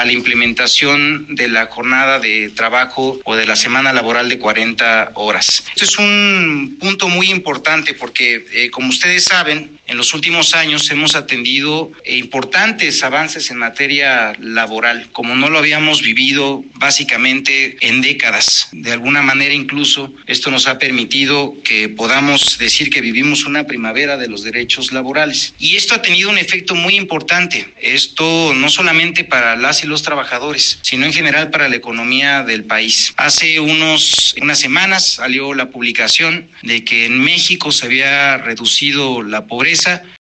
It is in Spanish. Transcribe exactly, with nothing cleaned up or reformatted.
a la implementación de la jornada de trabajo o de la semana laboral de cuarenta horas. Esto es un punto muy importante porque, eh, como ustedes saben, en los últimos años hemos atendido eh, importantes avances en materia laboral, como no lo habíamos vivido básicamente en décadas. De alguna manera incluso esto nos ha permitido que podamos decir que vivimos una primavera de los derechos laborales. Y esto ha tenido un efecto muy importante. Esto no solamente para las y los trabajadores, sino en general para la economía del país. Hace unos, unas semanas salió la publicación de que en México se había reducido la pobreza